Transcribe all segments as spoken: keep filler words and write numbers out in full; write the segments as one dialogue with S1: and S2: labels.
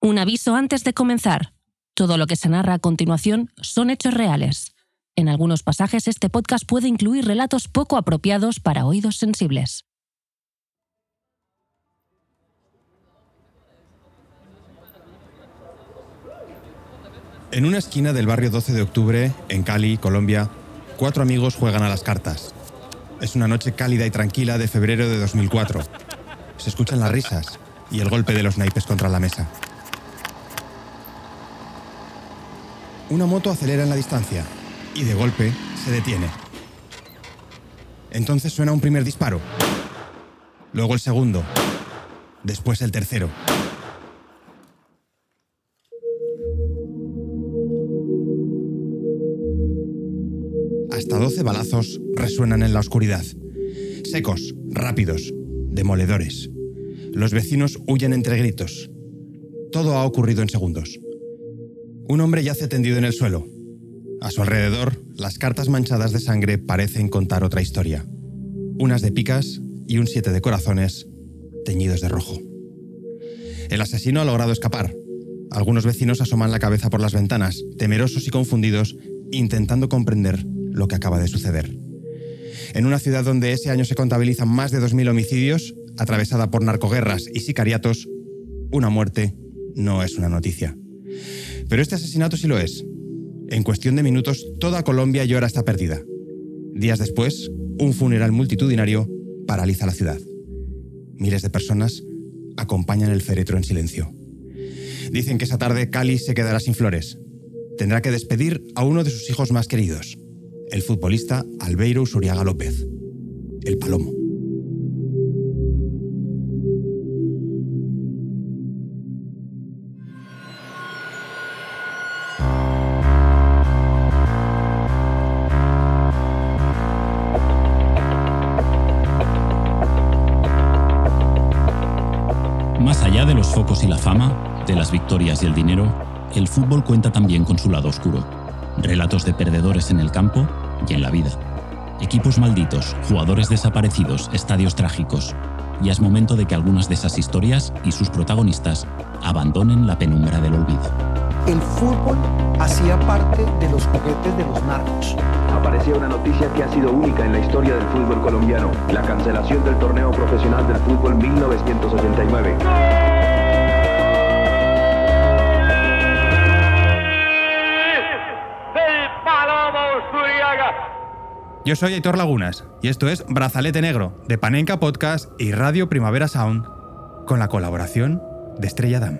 S1: Un aviso antes de comenzar. Todo lo que se narra a continuación son hechos reales. En algunos pasajes este podcast puede incluir relatos poco apropiados para oídos sensibles.
S2: En una esquina del barrio doce de octubre, en Cali, Colombia, cuatro amigos juegan a las cartas. Es una noche cálida y tranquila de febrero de dos mil cuatro. Se escuchan las risas y el golpe de los naipes contra la mesa. Una moto acelera en la distancia y de golpe se detiene. Entonces suena un primer disparo, luego el segundo, después el tercero. Hasta doce balazos resuenan en la oscuridad. Secos, rápidos, demoledores. Los vecinos huyen entre gritos. Todo ha ocurrido en segundos. Un hombre yace tendido en el suelo. A su alrededor, las cartas manchadas de sangre parecen contar otra historia. Unas de picas y un siete de corazones teñidos de rojo. El asesino ha logrado escapar. Algunos vecinos asoman la cabeza por las ventanas, temerosos y confundidos, intentando comprender lo que acaba de suceder. En una ciudad donde ese año se contabilizan más de dos mil homicidios, atravesada por narcoguerras y sicariatos, una muerte no es una noticia. Pero este asesinato sí lo es. En cuestión de minutos, toda Colombia llora esta pérdida. Días después, un funeral multitudinario paraliza la ciudad. Miles de personas acompañan el féretro en silencio. Dicen que esa tarde Cali se quedará sin flores. Tendrá que despedir a uno de sus hijos más queridos, el futbolista Albeiro Usuriaga López, el Palomo.
S3: Más allá de los focos y la fama, de las victorias y el dinero, el fútbol cuenta también con su lado oscuro. Relatos de perdedores en el campo y en la vida. Equipos malditos, jugadores desaparecidos, estadios trágicos. Ya es momento de que algunas de esas historias y sus protagonistas abandonen la penumbra del olvido.
S4: El fútbol hacía parte de los juguetes de los narcos.
S5: Aparecía una noticia que ha sido única en la historia del fútbol colombiano: la cancelación del torneo profesional del fútbol mil novecientos ochenta y nueve.
S2: Yo soy Aitor Lagunas y esto es Brazalete Negro, de Panenka Podcast y Radio Primavera Sound, con la colaboración de Estrella Damm.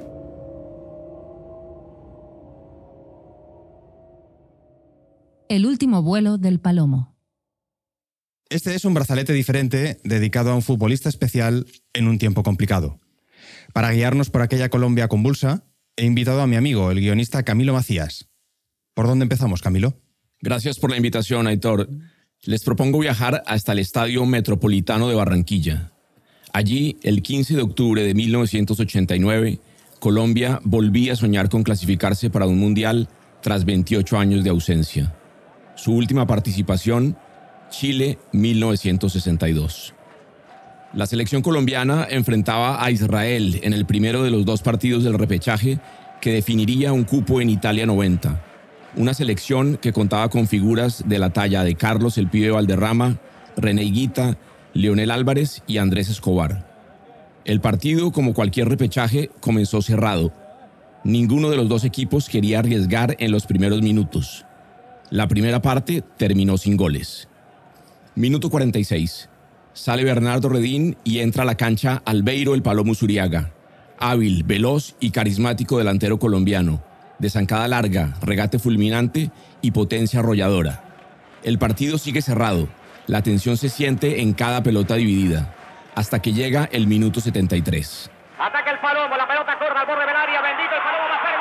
S1: El último vuelo del Palomo.
S2: Este es un brazalete diferente dedicado a un futbolista especial en un tiempo complicado. Para guiarnos por aquella Colombia convulsa, he invitado a mi amigo, el guionista Camilo Macías. ¿Por dónde empezamos, Camilo?
S6: Gracias por la invitación, Aitor. Les propongo viajar hasta el Estadio Metropolitano de Barranquilla. Allí, el quince de octubre de mil novecientos ochenta y nueve, Colombia volvía a soñar con clasificarse para un mundial tras veintiocho años de ausencia. Su última participación, Chile, mil novecientos sesenta y dos. La selección colombiana enfrentaba a Israel en el primero de los dos partidos del repechaje que definiría un cupo en Italia noventa. Una selección que contaba con figuras de la talla de Carlos el Pibe Valderrama, René Higuita, Leonel Álvarez y Andrés Escobar. El partido, como cualquier repechaje, comenzó cerrado. Ninguno de los dos equipos quería arriesgar en los primeros minutos. La primera parte terminó sin goles. Minuto cuarenta y seis. Sale Bernardo Redín y entra a la cancha Albeiro el Palomo Usuriaga, hábil, veloz y carismático delantero colombiano, de zancada larga, regate fulminante y potencia arrolladora. El partido sigue cerrado. La tensión se siente en cada pelota dividida, hasta que llega el minuto setenta y tres.
S7: Ataca el Palomo, la pelota corre al borde del área, bendito el Palomo va a hacer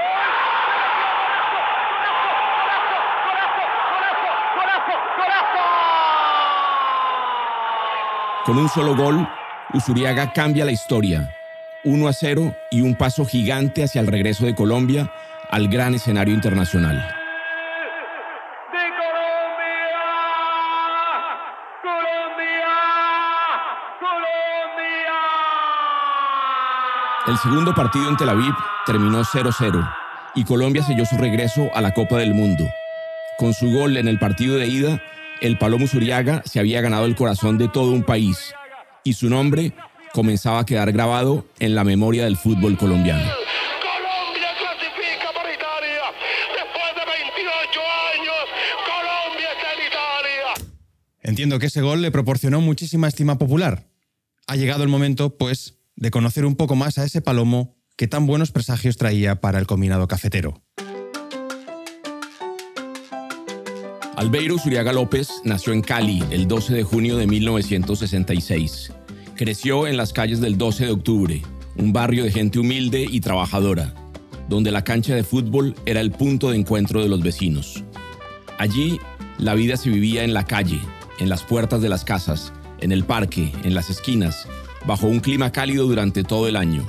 S7: gol.
S6: Con un solo gol, Usuriaga cambia la historia. uno a cero y un paso gigante hacia el regreso de Colombia al gran escenario internacional.
S7: ¡De Colombia! ¡Colombia! ¡Colombia!
S6: El segundo partido en Tel Aviv terminó cero cero y Colombia selló su regreso a la Copa del Mundo. Con su gol en el partido de ida, el Palomo Usuriaga se había ganado el corazón de todo un país y su nombre comenzaba a quedar grabado en la memoria del fútbol colombiano.
S8: Colombia clasifica por Italia. Después de veintiocho años, Colombia está en Italia.
S2: Entiendo que ese gol le proporcionó muchísima estima popular. Ha llegado el momento, pues, de conocer un poco más a ese Palomo que tan buenos presagios traía para el combinado cafetero.
S6: Albeiro Usuriaga López nació en Cali el doce de junio de mil novecientos sesenta y seis. Creció en las calles del doce de octubre, un barrio de gente humilde y trabajadora, donde la cancha de fútbol era el punto de encuentro de los vecinos. Allí, la vida se vivía en la calle, en las puertas de las casas, en el parque, en las esquinas, bajo un clima cálido durante todo el año.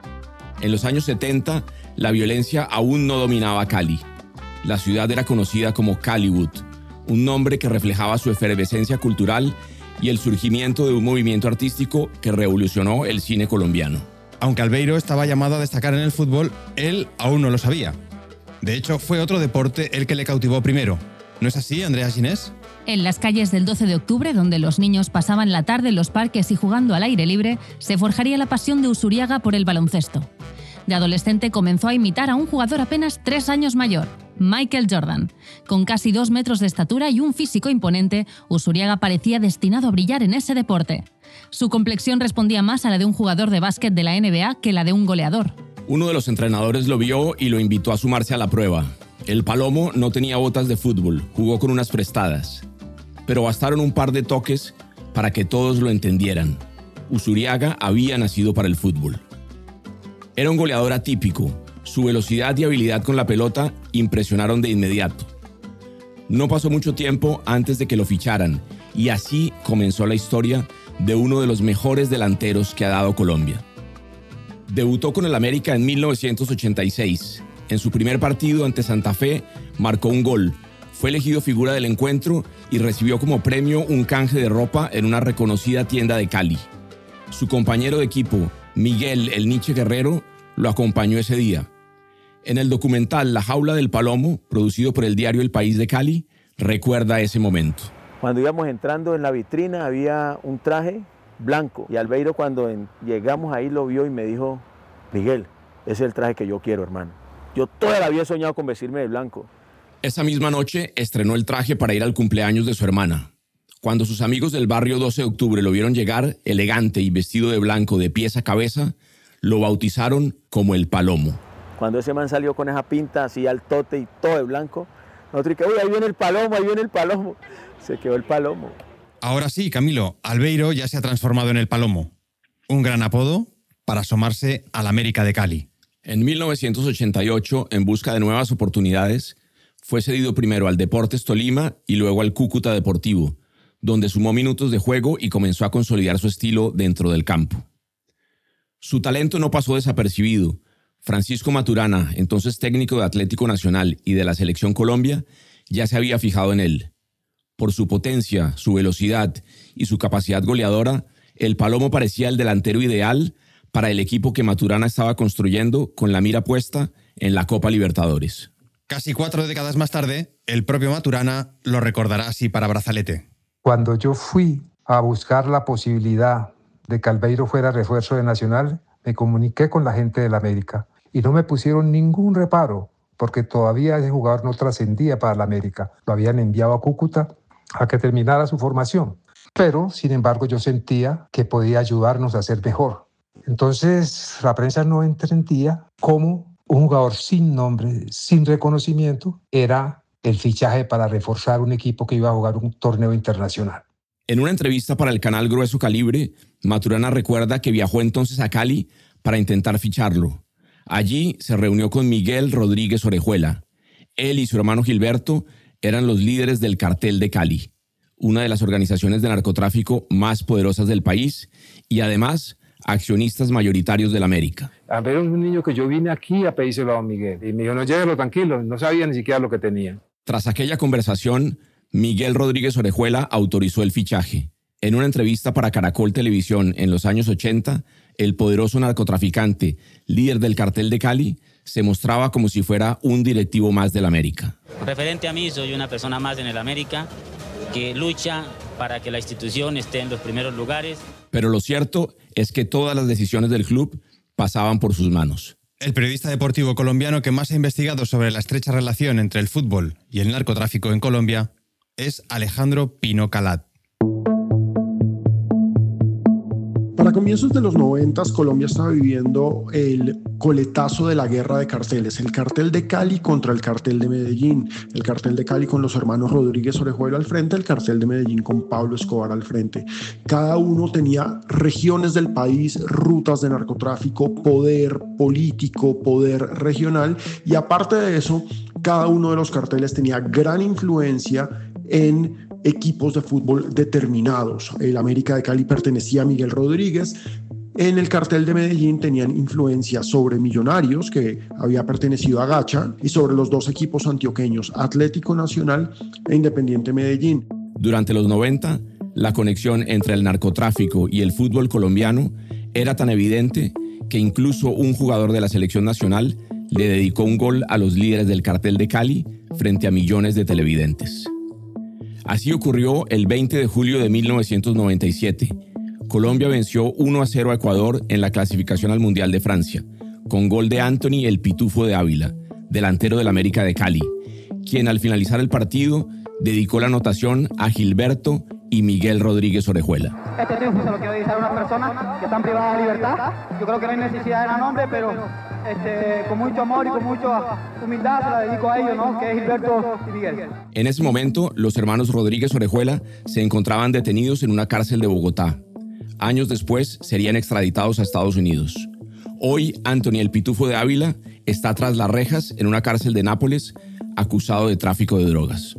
S6: En los años setenta, la violencia aún no dominaba Cali. La ciudad era conocida como Caliwood, un nombre que reflejaba su efervescencia cultural y el surgimiento de un movimiento artístico que revolucionó el cine colombiano.
S2: Aunque Albeiro estaba llamado a destacar en el fútbol, él aún no lo sabía. De hecho, fue otro deporte el que le cautivó primero. ¿No es así, Andrea Ginés?
S1: En las calles del doce de octubre, donde los niños pasaban la tarde en los parques y jugando al aire libre, se forjaría la pasión de Usuriaga por el baloncesto. De adolescente comenzó a imitar a un jugador apenas tres años mayor, Michael Jordan. Con casi dos metros de estatura y un físico imponente, Usuriaga parecía destinado a brillar en ese deporte. Su complexión respondía más a la de un jugador de básquet de la N B A que la de un goleador.
S6: Uno de los entrenadores lo vio y lo invitó a sumarse a la prueba. El Palomo no tenía botas de fútbol, jugó con unas prestadas. Pero bastaron un par de toques para que todos lo entendieran. Usuriaga había nacido para el fútbol. Era un goleador atípico. Su velocidad y habilidad con la pelota impresionaron de inmediato. No pasó mucho tiempo antes de que lo ficharan, y así comenzó la historia de uno de los mejores delanteros que ha dado Colombia. Debutó con el América en mil novecientos ochenta y seis. En su primer partido ante Santa Fe marcó un gol. Fue elegido figura del encuentro y recibió como premio un canje de ropa en una reconocida tienda de Cali. Su compañero de equipo, Miguel El Niche Guerrero, lo acompañó ese día. En el documental La Jaula del Palomo, producido por el diario El País de Cali, recuerda ese momento.
S9: Cuando íbamos entrando en la vitrina había un traje blanco y Albeiro cuando en, llegamos ahí lo vio y me dijo: Miguel, ese es el traje que yo quiero, hermano. Yo toda la vida he soñado con vestirme de blanco.
S6: Esa misma noche estrenó el traje para ir al cumpleaños de su hermana. Cuando sus amigos del barrio doce de octubre lo vieron llegar, elegante y vestido de blanco de pies a cabeza, lo bautizaron como el Palomo.
S9: Cuando ese man salió con esa pinta así al tote y todo de blanco, nosotros dijimos: uy, ahí viene el Palomo, ahí viene el Palomo. Se quedó el Palomo.
S2: Ahora sí, Camilo, Albeiro ya se ha transformado en el Palomo. Un gran apodo para asomarse al América de Cali.
S6: En mil novecientos ochenta y ocho, en busca de nuevas oportunidades, fue cedido primero al Deportes Tolima y luego al Cúcuta Deportivo, donde sumó minutos de juego y comenzó a consolidar su estilo dentro del campo. Su talento no pasó desapercibido. Francisco Maturana, entonces técnico de Atlético Nacional y de la Selección Colombia, ya se había fijado en él. Por su potencia, su velocidad y su capacidad goleadora, el Palomo parecía el delantero ideal para el equipo que Maturana estaba construyendo con la mira puesta en la Copa Libertadores.
S2: Casi cuatro décadas más tarde, el propio Maturana lo recordará así para Brazalete.
S10: Cuando yo fui a buscar la posibilidad de que Albeiro fuera refuerzo de Nacional, me comuniqué con la gente del América y no me pusieron ningún reparo porque todavía ese jugador no trascendía para el América. Lo habían enviado a Cúcuta a que terminara su formación. Pero, sin embargo, yo sentía que podía ayudarnos a ser mejor. Entonces, la prensa no entendía cómo un jugador sin nombre, sin reconocimiento, era el fichaje para reforzar un equipo que iba a jugar un torneo internacional.
S6: En una entrevista para el canal Grueso Calibre, Maturana recuerda que viajó entonces a Cali para intentar ficharlo. Allí se reunió con Miguel Rodríguez Orejuela. Él y su hermano Gilberto eran los líderes del Cartel de Cali, una de las organizaciones de narcotráfico más poderosas del país y además accionistas mayoritarios del América.
S11: A ver, un niño que yo vine aquí a pedírselo a Miguel y me dijo: no, llévelo tranquilo, no sabía ni siquiera lo que tenía.
S6: Tras aquella conversación, Miguel Rodríguez Orejuela autorizó el fichaje. En una entrevista para Caracol Televisión en los años ochenta, el poderoso narcotraficante, líder del cartel de Cali, se mostraba como si fuera un directivo más del América.
S12: Referente a mí, soy una persona más en el América que lucha para que la institución esté en los primeros lugares.
S6: Pero lo cierto es que todas las decisiones del club pasaban por sus manos.
S2: El periodista deportivo colombiano que más ha investigado sobre la estrecha relación entre el fútbol y el narcotráfico en Colombia es Alejandro Pino Calat.
S13: Para comienzos de los noventas, Colombia estaba viviendo el coletazo de la guerra de carteles, el cartel de Cali contra el cartel de Medellín, el cartel de Cali con los hermanos Rodríguez Orejuela al frente, el cartel de Medellín con Pablo Escobar al frente. Cada uno tenía regiones del país, rutas de narcotráfico, poder político, poder regional, y aparte de eso, cada uno de los carteles tenía gran influencia en equipos de fútbol determinados. El América de Cali pertenecía a Miguel Rodríguez. En el cartel de Medellín tenían influencia sobre Millonarios, que había pertenecido a Gacha, y sobre los dos equipos antioqueños, Atlético Nacional e Independiente Medellín.
S6: Durante los noventa, la conexión entre el narcotráfico y el fútbol colombiano era tan evidente que incluso un jugador de la selección nacional le dedicó un gol a los líderes del cartel de Cali frente a millones de televidentes. Así ocurrió el veinte de julio de mil novecientos noventa y siete. Colombia venció uno a cero a Ecuador en la clasificación al Mundial de Francia, con gol de Anthony el Pitufo de Ávila, delantero del América de Cali, quien al finalizar el partido dedicó la anotación a Gilberto y Miguel Rodríguez Orejuela.
S14: Este triunfo se lo quiero dedicar a unas personas que están privadas de libertad. Yo creo que no hay necesidad de dar nombre, pero este, con mucho amor y con mucha humildad se la dedico a ellos, ¿no? Que es Gilberto y Miguel.
S6: En ese momento, los hermanos Rodríguez Orejuela se encontraban detenidos en una cárcel de Bogotá. Años después, serían extraditados a Estados Unidos. Hoy, Anthony el Pitufo de Ávila está tras las rejas en una cárcel de Nápoles, acusado de tráfico de drogas.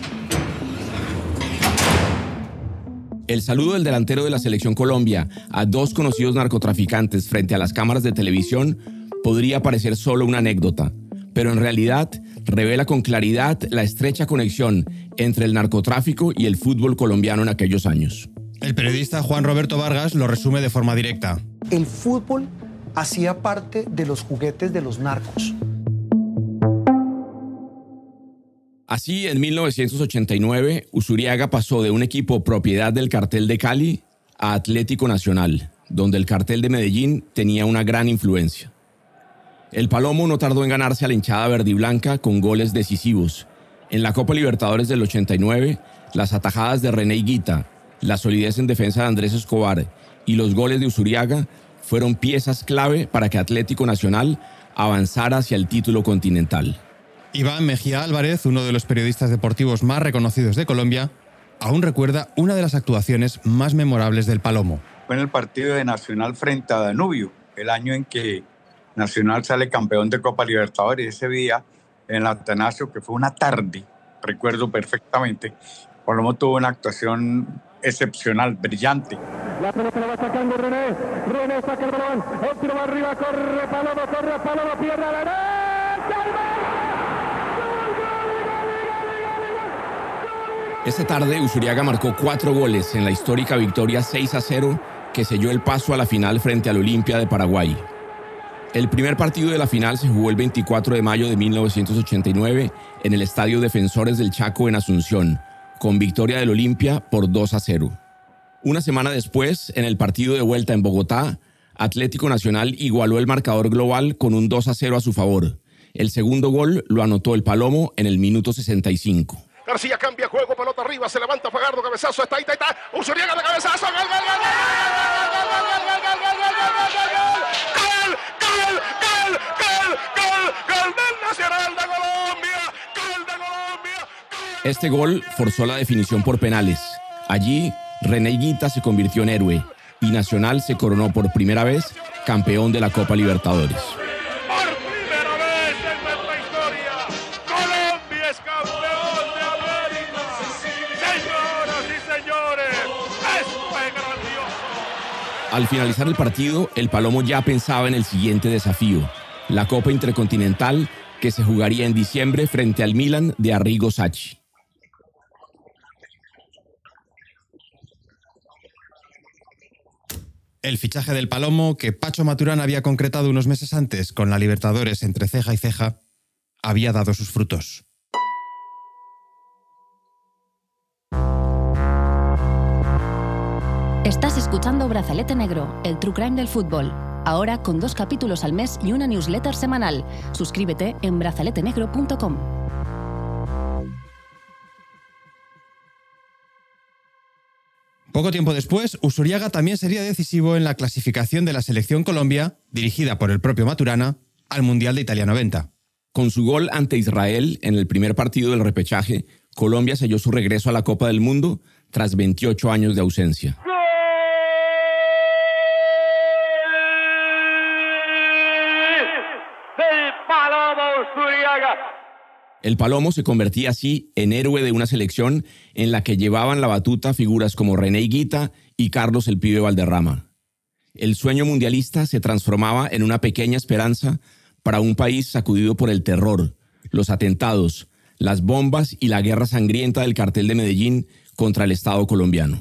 S6: El saludo del delantero de la Selección Colombia a dos conocidos narcotraficantes frente a las cámaras de televisión podría parecer solo una anécdota, pero en realidad revela con claridad la estrecha conexión entre el narcotráfico y el fútbol colombiano en aquellos años.
S2: El periodista Juan Roberto Vargas lo resume de forma directa.
S4: El fútbol hacía parte de los juguetes de los narcos.
S6: Así, en mil novecientos ochenta y nueve, Usuriaga pasó de un equipo propiedad del cartel de Cali a Atlético Nacional, donde el cartel de Medellín tenía una gran influencia. El Palomo no tardó en ganarse a la hinchada verdiblanca con goles decisivos. En la Copa Libertadores del ochenta y nueve, las atajadas de René Higuita, la solidez en defensa de Andrés Escobar y los goles de Usuriaga fueron piezas clave para que Atlético Nacional avanzara hacia el título continental.
S2: Iván Mejía Álvarez, uno de los periodistas deportivos más reconocidos de Colombia, aún recuerda una de las actuaciones más memorables del Palomo.
S15: Fue en el partido de Nacional frente a Danubio, el año en que Nacional sale campeón de Copa Libertadores. Ese día en el Atanasio, que fue una tarde, recuerdo perfectamente, Palomo tuvo una actuación excepcional, brillante.
S8: La pelota la va sacando René, René saca el balón, el tiro va arriba, corre Palomo, corre Palomo, pierde a la derecha.
S6: Esta tarde, Usuriaga marcó cuatro goles en la histórica victoria seis a cero que selló el paso a la final frente al Olimpia de Paraguay. El primer partido de la final se jugó el veinticuatro de mayo de mil novecientos ochenta y nueve en el Estadio Defensores del Chaco en Asunción, con victoria del Olimpia por dos a cero. Una semana después, en el partido de vuelta en Bogotá, Atlético Nacional igualó el marcador global con un dos a cero a su favor. El segundo gol lo anotó el Palomo en el minuto sesenta y cinco.
S8: García cambia juego, pelota arriba, se levanta Fajardo, cabezazo, está ahí, está ahí, está. Usuriaga de cabezazo, gol, gol, gol, gol, gol, gol, gol del Nacional de Colombia, gol de Colombia.
S6: Este gol forzó la definición por penales. Allí, René Higuita se convirtió en héroe y Nacional se coronó por primera vez campeón de la Copa Libertadores. Al finalizar el partido, el Palomo ya pensaba en el siguiente desafío, la Copa Intercontinental que se jugaría en diciembre frente al Milan de Arrigo Sacchi.
S2: El fichaje del Palomo, que Pacho Maturana había concretado unos meses antes con la Libertadores entre ceja y ceja, había dado sus frutos.
S16: Estás escuchando Brazalete Negro, el true crime del fútbol. Ahora con dos capítulos al mes y una newsletter semanal. Suscríbete en brazalete negro punto com.
S2: Poco tiempo después, Usuriaga también sería decisivo en la clasificación de la selección Colombia, dirigida por el propio Maturana, al Mundial de Italia noventa.
S6: Con su gol ante Israel en el primer partido del repechaje, Colombia selló su regreso a la Copa del Mundo tras veintiocho años de ausencia. El Palomo se convertía así en héroe de una selección en la que llevaban la batuta figuras como René Higuita y Carlos el Pibe Valderrama. El sueño mundialista se transformaba en una pequeña esperanza para un país sacudido por el terror, los atentados, las bombas y la guerra sangrienta del cartel de Medellín contra el Estado colombiano.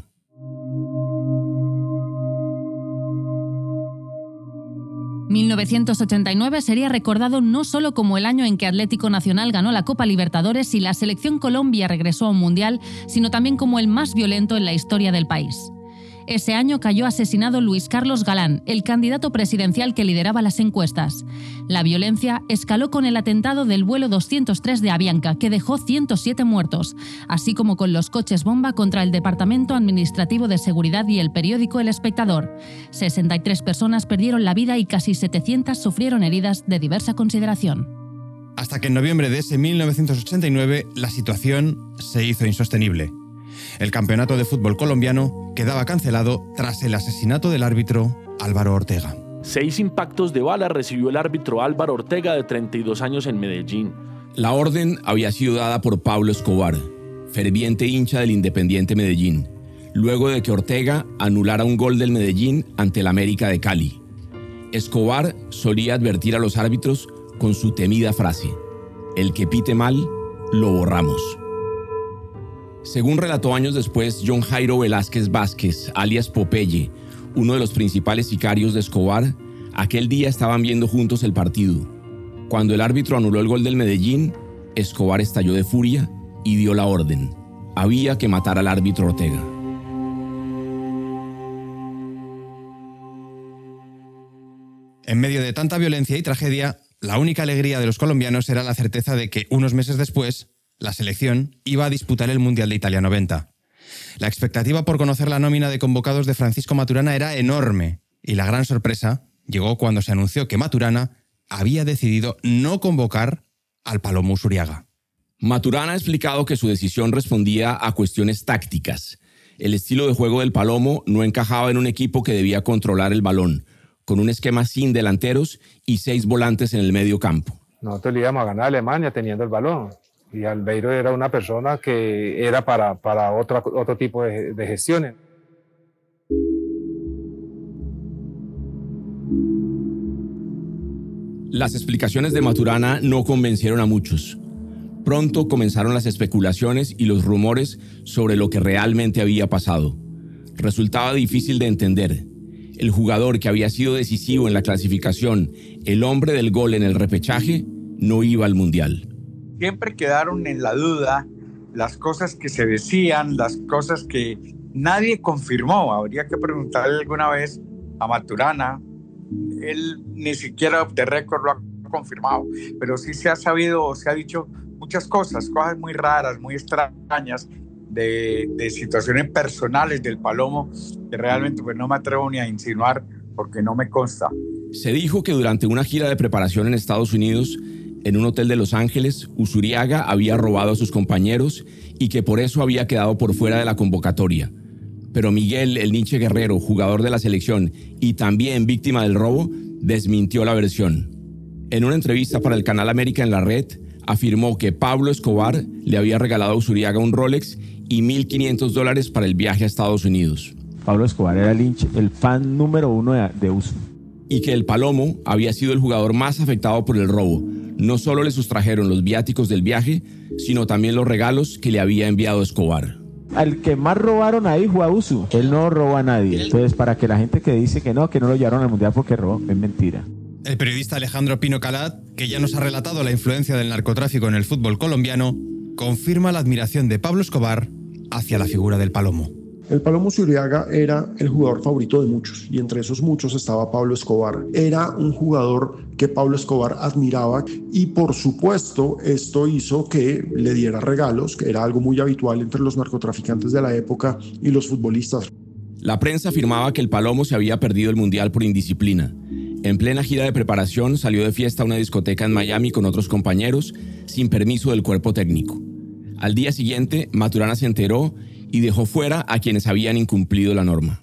S1: mil novecientos ochenta y nueve sería recordado no solo como el año en que Atlético Nacional ganó la Copa Libertadores y la selección Colombia regresó a un mundial, sino también como el más violento en la historia del país. Ese año cayó asesinado Luis Carlos Galán, el candidato presidencial que lideraba las encuestas. La violencia escaló con el atentado del vuelo doscientos tres de Avianca, que dejó ciento siete muertos, así como con los coches bomba contra el Departamento Administrativo de Seguridad y el periódico El Espectador. sesenta y tres personas perdieron la vida y casi setecientas sufrieron heridas de diversa consideración.
S2: Hasta que en noviembre de ese mil novecientos ochenta y nueve la situación se hizo insostenible. El campeonato de fútbol colombiano quedaba cancelado tras el asesinato del árbitro Álvaro Ortega.
S17: Seis impactos de bala recibió el árbitro Álvaro Ortega, de treinta y dos años, en Medellín.
S6: La orden había sido dada por Pablo Escobar, ferviente hincha del Independiente Medellín, luego de que Ortega anulara un gol del Medellín ante el América de Cali. Escobar solía advertir a los árbitros con su temida frase: el que pite mal, lo borramos. Según relató años después John Jairo Velázquez Vázquez, alias Popeye, uno de los principales sicarios de Escobar, aquel día estaban viendo juntos el partido. Cuando el árbitro anuló el gol del Medellín, Escobar estalló de furia y dio la orden: había que matar al árbitro Ortega.
S2: En medio de tanta violencia y tragedia, la única alegría de los colombianos era la certeza de que unos meses después la selección iba a disputar el Mundial de Italia noventa. La expectativa por conocer la nómina de convocados de Francisco Maturana era enorme, y la gran sorpresa llegó cuando se anunció que Maturana había decidido no convocar al Palomo Usuriaga.
S6: Maturana ha explicado que su decisión respondía a cuestiones tácticas. El estilo de juego del Palomo no encajaba en un equipo que debía controlar el balón, con un esquema sin delanteros y seis volantes en el medio campo.
S11: Nosotros le íbamos a ganar a Alemania teniendo el balón. Y Albeiro era una persona que era para, para otro, otro tipo de, de gestiones.
S6: Las explicaciones de Maturana no convencieron a muchos. Pronto comenzaron las especulaciones y los rumores sobre lo que realmente había pasado. Resultaba difícil de entender. El jugador que había sido decisivo en la clasificación, el hombre del gol en el repechaje, no iba al Mundial.
S15: Siempre quedaron en la duda las cosas que se decían, las cosas que nadie confirmó. Habría que preguntarle alguna vez a Maturana. Él ni siquiera off the record lo ha confirmado, pero sí se ha sabido, se ha dicho muchas cosas, cosas muy raras, muy extrañas, de, de situaciones personales del Palomo, que realmente pues, no me atrevo ni a insinuar porque no me consta.
S6: Se dijo que durante una gira de preparación en Estados Unidos, en un hotel de Los Ángeles, Usuriaga había robado a sus compañeros y que por eso había quedado por fuera de la convocatoria. Pero Miguel El Niche Guerrero, jugador de la selección y también víctima del robo, desmintió la versión. En una entrevista para el canal América en la Red, afirmó que Pablo Escobar le había regalado a Usuriaga un Rolex y mil quinientos dólares para el viaje a Estados Unidos.
S18: Pablo Escobar era el, hincha, el fan número uno de, de Usu.
S6: Y que el Palomo había sido el jugador más afectado por el robo. No solo le sustrajeron los viáticos del viaje, sino también los regalos que le había enviado Escobar.
S18: Al que más robaron ahí fue a Usu. Él no robó a nadie. Entonces, para que la gente que dice que no, que no lo llevaron al Mundial porque robó, es mentira.
S2: El periodista Alejandro Pino Calat, que ya nos ha relatado la influencia del narcotráfico en el fútbol colombiano, confirma la admiración de Pablo Escobar hacia la figura del Palomo.
S13: El Palomo Uzuriaga era el jugador favorito de muchos y entre esos muchos estaba Pablo Escobar. Era un jugador que Pablo Escobar admiraba y por supuesto esto hizo que le diera regalos, que era algo muy habitual entre los narcotraficantes de la época y los futbolistas.
S6: La prensa afirmaba que el Palomo se había perdido el Mundial por indisciplina. En plena gira de preparación salió de fiesta a una discoteca en Miami con otros compañeros sin permiso del cuerpo técnico. Al día siguiente, Maturana se enteró y dejó fuera a quienes habían incumplido la norma.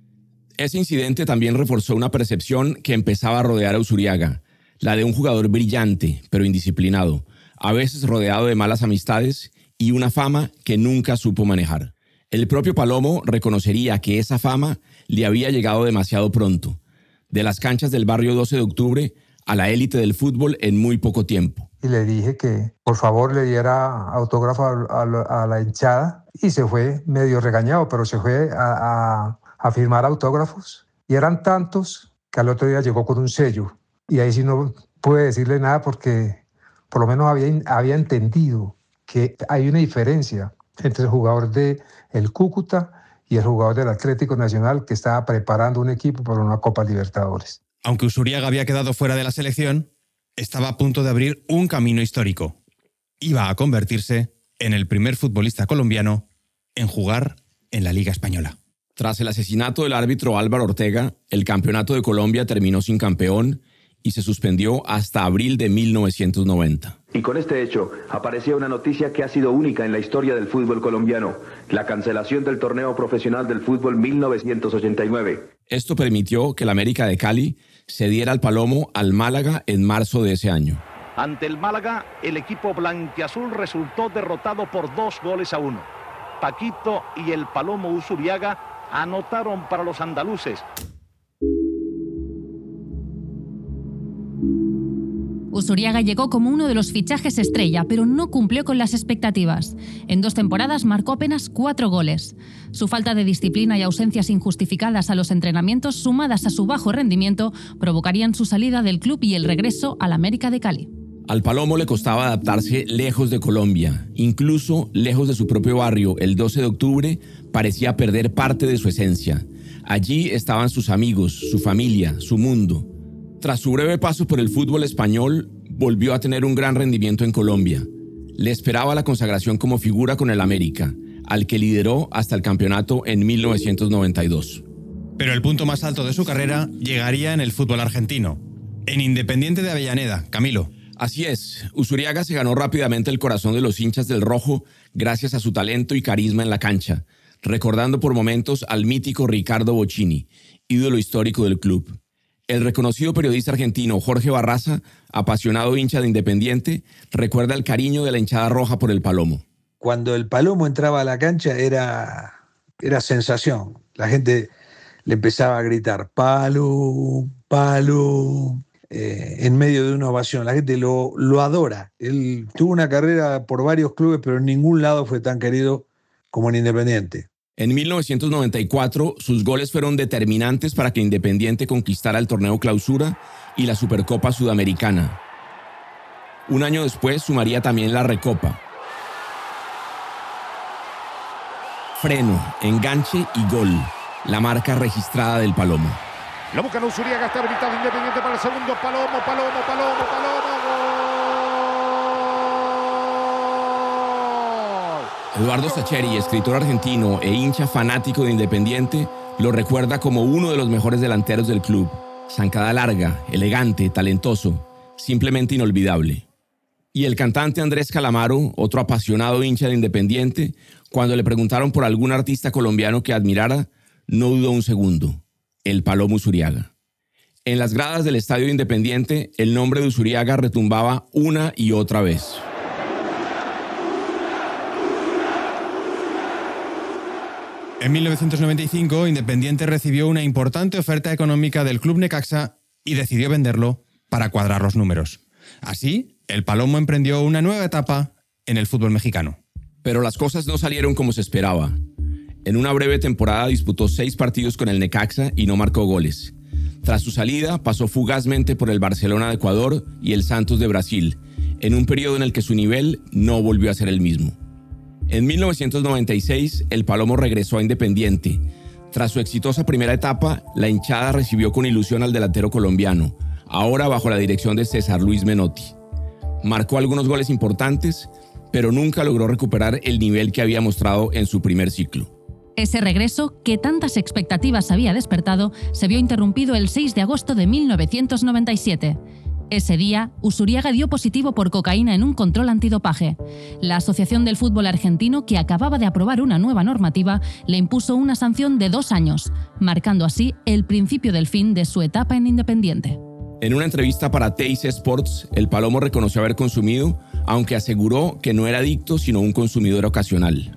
S6: Ese incidente también reforzó una percepción que empezaba a rodear a Uzuriaga, la de un jugador brillante, pero indisciplinado, a veces rodeado de malas amistades y una fama que nunca supo manejar. El propio Palomo reconocería que esa fama le había llegado demasiado pronto, de las canchas del barrio doce de octubre a la élite del fútbol en muy poco tiempo.
S10: Y le dije que por favor le diera autógrafo a, a, a la hinchada y se fue medio regañado, pero se fue a, a, a firmar autógrafos. Y eran tantos que al otro día llegó con un sello. Y ahí sí no pude decirle nada porque por lo menos había, había entendido que hay una diferencia entre el jugador del Cúcuta y el jugador del Atlético Nacional que estaba preparando un equipo para una Copa Libertadores.
S2: Aunque Uzuriaga había quedado fuera de la selección, estaba a punto de abrir un camino histórico. Iba a convertirse en el primer futbolista colombiano en jugar en la Liga Española.
S6: Tras el asesinato del árbitro Álvaro Ortega, el campeonato de Colombia terminó sin campeón y se suspendió hasta abril de mil novecientos noventa.
S5: Y con este hecho aparecía una noticia que ha sido única en la historia del fútbol colombiano: la cancelación del torneo profesional del fútbol mil novecientos ochenta y nueve.
S6: Esto permitió que el América de Cali cediera al Palomo al Málaga en marzo de ese año.
S19: Ante el Málaga, el equipo blanquiazul resultó derrotado por dos goles a uno. Paquito y el Palomo Uzuriaga anotaron para los andaluces.
S1: Uzuriaga llegó como uno de los fichajes estrella, pero no cumplió con las expectativas. En dos temporadas marcó apenas cuatro goles. Su falta de disciplina y ausencias injustificadas a los entrenamientos, sumadas a su bajo rendimiento, provocarían su salida del club y el regreso al América de Cali.
S6: Al Palomo le costaba adaptarse lejos de Colombia. Incluso lejos de su propio barrio, el doce de octubre parecía perder parte de su esencia. Allí estaban sus amigos, su familia, su mundo. Tras su breve paso por el fútbol español, volvió a tener un gran rendimiento en Colombia. Le esperaba la consagración como figura con el América, al que lideró hasta el campeonato en mil novecientos noventa y dos.
S2: Pero el punto más alto de su carrera llegaría en el fútbol argentino, en Independiente de Avellaneda. Camilo.
S6: Así es, Uzuriaga se ganó rápidamente el corazón de los hinchas del rojo gracias a su talento y carisma en la cancha, recordando por momentos al mítico Ricardo Bocchini, ídolo histórico del club. El reconocido periodista argentino Jorge Barraza, apasionado hincha de Independiente, recuerda el cariño de la hinchada roja por el Palomo.
S20: Cuando el Palomo entraba a la cancha era, era sensación. La gente le empezaba a gritar Palo, Palo, eh, en medio de una ovación. La gente lo, lo adora. Él tuvo una carrera por varios clubes, pero en ningún lado fue tan querido como en Independiente.
S6: En mil novecientos noventa y cuatro, sus goles fueron determinantes para que Independiente conquistara el torneo Clausura y la Supercopa Sudamericana. Un año después sumaría también la Recopa. Freno, enganche y gol, la marca registrada del Palomo.
S21: Lo buscan Uzuriaga, está habilitado Independiente para el segundo. Palomo, Palomo, Palomo, Palomo, gol.
S6: Eduardo Sacheri, escritor argentino e hincha fanático de Independiente, lo recuerda como uno de los mejores delanteros del club. Zancada larga, elegante, talentoso, simplemente inolvidable. Y el cantante Andrés Calamaro, otro apasionado hincha de Independiente, cuando le preguntaron por algún artista colombiano que admirara, no dudó un segundo: el Palomo Uzuriaga. En las gradas del Estadio Independiente, el nombre de Uzuriaga retumbaba una y otra vez.
S2: En mil novecientos noventa y cinco, Independiente recibió una importante oferta económica del Club Necaxa y decidió venderlo para cuadrar los números. Así, el Palomo emprendió una nueva etapa en el fútbol mexicano.
S6: Pero las cosas no salieron como se esperaba. En una breve temporada disputó seis partidos con el Necaxa y no marcó goles. Tras su salida, pasó fugazmente por el Barcelona de Ecuador y el Santos de Brasil, en un periodo en el que su nivel no volvió a ser el mismo. En mil novecientos noventa y seis, el Palomo regresó a Independiente. Tras su exitosa primera etapa, la hinchada recibió con ilusión al delantero colombiano, ahora bajo la dirección de César Luis Menotti. Marcó algunos goles importantes, pero nunca logró recuperar el nivel que había mostrado en su primer ciclo.
S1: Ese regreso, que tantas expectativas había despertado, se vio interrumpido el seis de agosto de mil novecientos noventa y siete. Ese día, Usuriaga dio positivo por cocaína en un control antidopaje. La Asociación del Fútbol Argentino, que acababa de aprobar una nueva normativa, le impuso una sanción de dos años, marcando así el principio del fin de su etapa en Independiente.
S6: En una entrevista para Teis Sports, el Palomo reconoció haber consumido, aunque aseguró que no era adicto, sino un consumidor ocasional.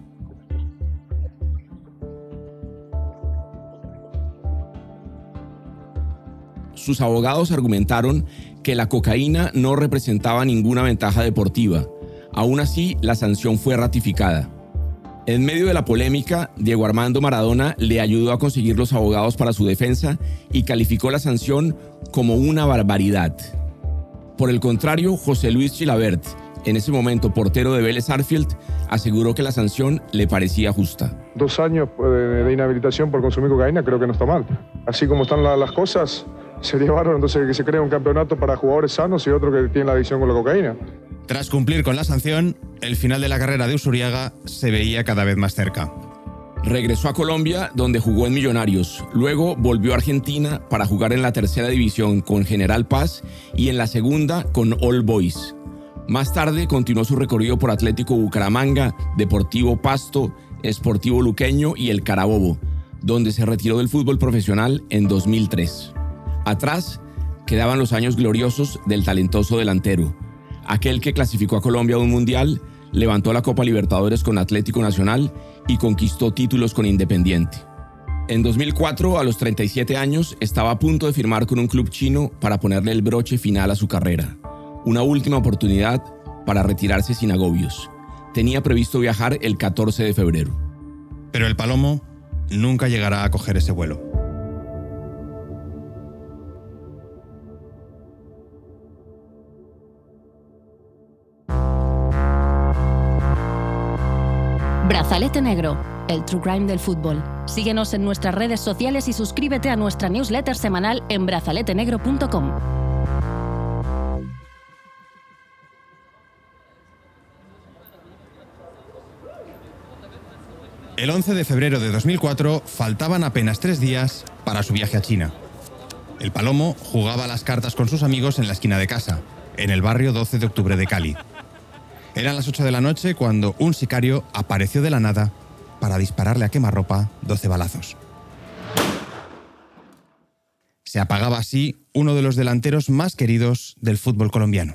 S6: Sus abogados argumentaron que la cocaína no representaba ninguna ventaja deportiva. Aún así, la sanción fue ratificada. En medio de la polémica, Diego Armando Maradona le ayudó a conseguir los abogados para su defensa y calificó la sanción como una barbaridad. Por el contrario, José Luis Chilabert, en ese momento portero de Vélez Sarsfield, aseguró que la sanción le parecía justa.
S3: Dos años de inhabilitación por consumir cocaína creo que no está mal. Así como están las cosas, sería bárbaro entonces que se cree un campeonato para jugadores sanos y otro que tiene la adicción con la cocaína.
S2: Tras cumplir con la sanción, el final de la carrera de Usuriaga se veía cada vez más cerca.
S6: Regresó a Colombia, donde jugó en Millonarios. Luego volvió a Argentina para jugar en la tercera división con General Paz y en la segunda con All Boys. Más tarde continuó su recorrido por Atlético Bucaramanga, Deportivo Pasto, Sportivo Luqueño y el Carabobo, donde se retiró del fútbol profesional en dos mil tres. Atrás quedaban los años gloriosos del talentoso delantero, aquel que clasificó a Colombia a un mundial, levantó la Copa Libertadores con Atlético Nacional y conquistó títulos con Independiente. En dos mil cuatro, a los treinta y siete años, estaba a punto de firmar con un club chino para ponerle el broche final a su carrera. Una última oportunidad para retirarse sin agobios. Tenía previsto viajar el catorce de febrero.
S2: Pero el Palomo nunca llegará a coger ese vuelo.
S16: Brazalete Negro, el true crime del fútbol. Síguenos en nuestras redes sociales y suscríbete a nuestra newsletter semanal en brazalete negro punto com.
S2: El once de febrero de dos mil cuatro faltaban apenas tres días para su viaje a China. El Palomo jugaba las cartas con sus amigos en la esquina de casa, en el barrio doce de octubre de Cali. Eran las ocho de la noche cuando un sicario apareció de la nada para dispararle a quemarropa doce balazos. Se apagaba así uno de los delanteros más queridos del fútbol colombiano.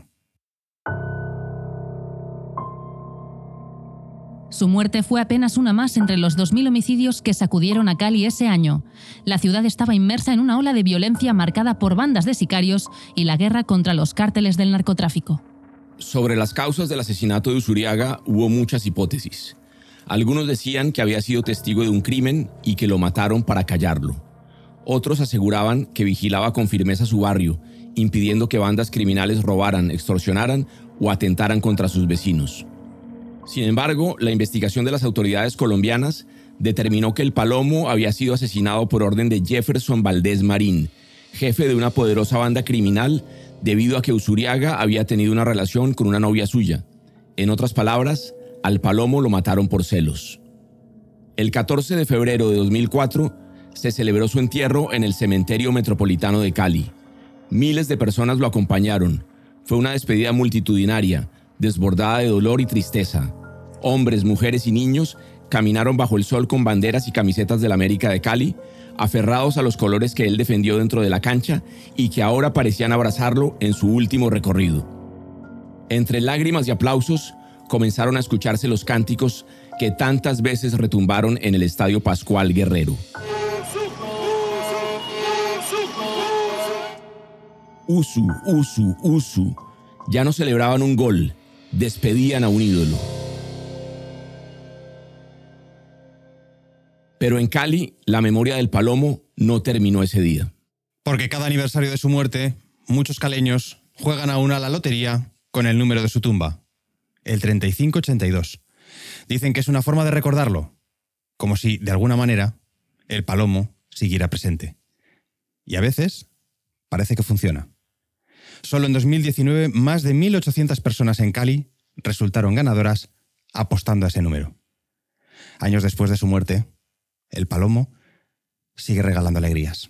S1: Su muerte fue apenas una más entre los dos mil homicidios que sacudieron a Cali ese año. La ciudad estaba inmersa en una ola de violencia marcada por bandas de sicarios y la guerra contra los cárteles del narcotráfico.
S6: Sobre las causas del asesinato de Usuriaga hubo muchas hipótesis. Algunos decían que había sido testigo de un crimen y que lo mataron para callarlo. Otros aseguraban que vigilaba con firmeza su barrio, impidiendo que bandas criminales robaran, extorsionaran o atentaran contra sus vecinos. Sin embargo, la investigación de las autoridades colombianas determinó que el Palomo había sido asesinado por orden de Jefferson Valdés Marín, jefe de una poderosa banda criminal, debido a que Usuriaga había tenido una relación con una novia suya. En otras palabras, al Palomo lo mataron por celos. El catorce de febrero de dos mil cuatro se celebró su entierro en el Cementerio Metropolitano de Cali. Miles de personas lo acompañaron. Fue una despedida multitudinaria, desbordada de dolor y tristeza. Hombres, mujeres y niños caminaron bajo el sol con banderas y camisetas del América de Cali, aferrados a los colores que él defendió dentro de la cancha y que ahora parecían abrazarlo en su último recorrido. Entre lágrimas y aplausos, comenzaron a escucharse los cánticos que tantas veces retumbaron en el Estadio Pascual Guerrero. Usu, Usu, Usu. Ya no celebraban un gol, despedían a un ídolo. Pero en Cali, la memoria del Palomo no terminó ese día.
S2: Porque cada aniversario de su muerte, muchos caleños juegan aún a la lotería con el número de su tumba, el treinta y cinco ochenta y dos. Dicen que es una forma de recordarlo, como si, de alguna manera, el Palomo siguiera presente. Y a veces parece que funciona. Solo en dos mil diecinueve, más de mil ochocientas personas en Cali resultaron ganadoras apostando a ese número. Años después de su muerte, el Palomo sigue regalando alegrías.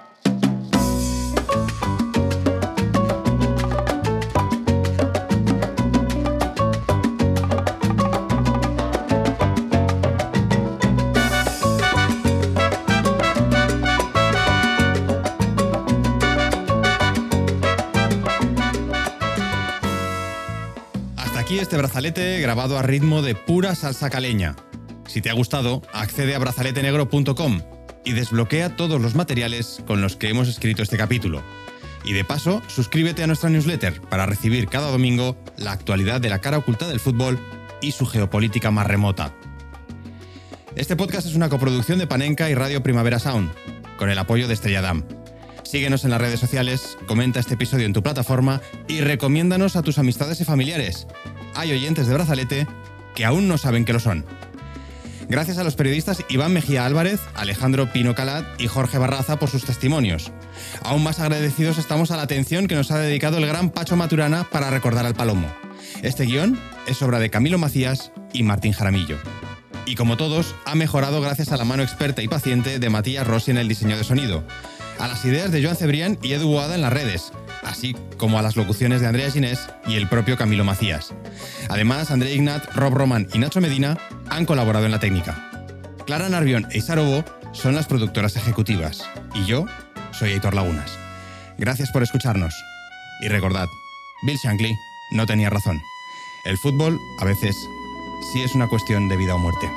S2: Aquí este brazalete grabado a ritmo de pura salsa caleña. Si te ha gustado, accede a brazalete negro punto com y desbloquea todos los materiales con los que hemos escrito este capítulo. Y de paso, suscríbete a nuestra newsletter para recibir cada domingo la actualidad de la cara oculta del fútbol y su geopolítica más remota. Este podcast es una coproducción de Panenka y Radio Primavera Sound, con el apoyo de Estrella Damm. Síguenos en las redes sociales, comenta este episodio en tu plataforma y recomiéndanos a tus amistades y familiares. Hay oyentes de Brazalete que aún no saben que lo son. Gracias a los periodistas Iván Mejía Álvarez, Alejandro Pino Calat y Jorge Barraza por sus testimonios. Aún más agradecidos estamos a la atención que nos ha dedicado el gran Pacho Maturana para recordar al Palomo. Este guión es obra de Camilo Macías y Martín Jaramillo. Y como todos, ha mejorado gracias a la mano experta y paciente de Matías Rossi en el diseño de sonido, a las ideas de Joan Cebrián y Edu Boada en las redes, así como a las locuciones de Andrea Ginés y el propio Camilo Macías. Además, André Ignat, Rob Roman y Nacho Medina han colaborado en la técnica. Clara Narvión e Isar Obo son las productoras ejecutivas y yo soy Aitor Lagunas. Gracias por escucharnos. Y recordad, Bill Shankly no tenía razón. El fútbol, a veces, sí es una cuestión de vida o muerte.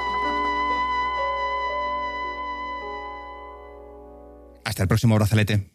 S2: Hasta el próximo brazalete.